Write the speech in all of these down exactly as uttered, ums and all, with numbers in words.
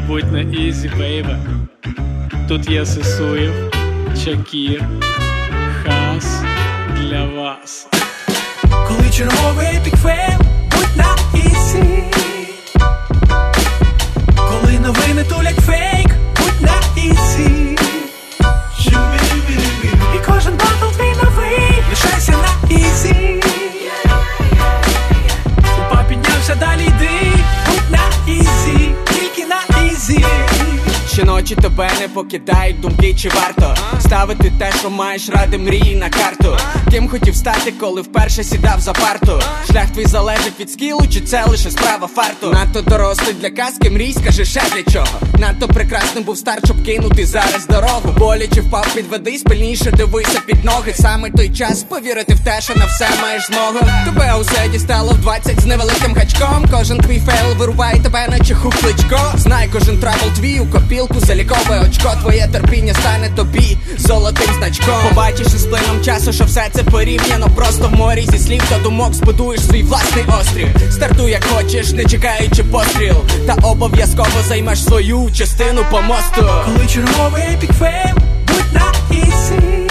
будь на ізі, бейбе. Тут є Сисуєв, Чакір, Хас для вас. Коли черговий епік фейл, будь на ізі. Коли новини тулять фейк, будь на ізі. І кожен батл твій новий, лишайся на ізі. Упа піднявся, далі йди, будь на ізі, тільки на ізі. Щоночі тебе не покидають думки, чи варто ставити те, що маєш ради мрії на карту. Ким хотів стати, коли вперше сідав за парту? Шлях твій залежить від скілу, чи це лише справа фарту? Надто дорослий для казки мрій, скажи ще для чого? Надто прекрасним був старт, щоб кинути зараз дорогу. Боляче впав, підведись, пильніше дивися під ноги. Саме той час повірити в те, що на все маєш змогу. Тебе усе дістало в двадцять з невеликим гачком. Кожен твій фейл вирубає тебе, наче хукличко. Знай, кожен трабл твій у копілку залікове очко. Твоє терпіння стане тобі золотим значком. Побачиш із плином часу, що все це порівняно. Просто в морі зі слів та думок збудуєш свій власний острів. Стартуй як хочеш, не чекаючи постріл, та обов'язково займеш свою частину по мосту. Коли черговий епік фейл, будь на ізі.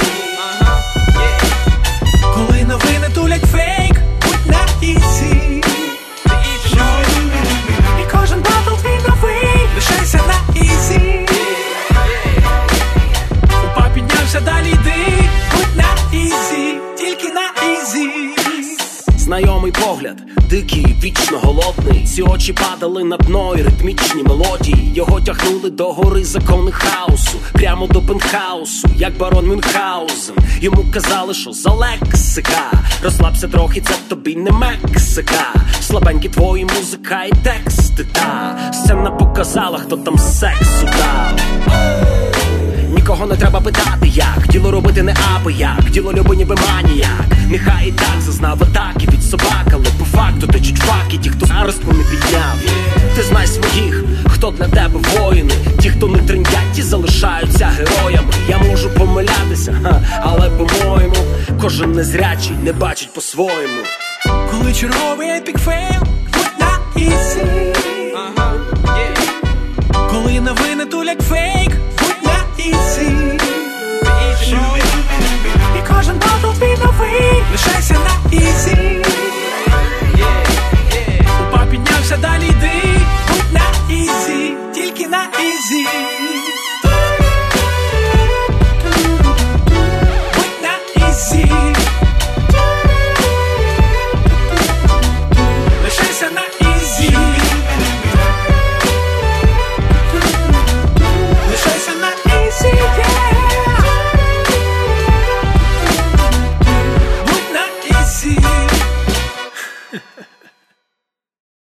Коли новини тулять фейк, будь на ізі. І кожен батл твій новий, лишайся на ізі. Упа піднявся, далі йди, будь на ізі, тільки на ізі. Знайомий погляд, дикий, вічно голодний. Ці очі падали на дно і ритмічні мелодії. Його тягнули до гори закони хаосу, прямо до пентхаусу, як барон Мюнхгаузен. Йому казали, що за лексика. Розслабся трохи, це тобі не Мексика. Слабенькі твої музика і тексти, та сцена показала, хто там сексу дав. Нікого не треба питати як, діло робити не аби як, діло люби ніби маніяк. Нехай і так зазнав атаки від собак, але по факту течуть факи, ті, хто зараз не підняв. Ти знай своїх, хто для тебе воїни. Ті, хто не трендять, ті залишаються героями. Я можу помилятися, ха, але по-моєму кожен незрячий не бачить по-своєму. Коли черговий епік фейл,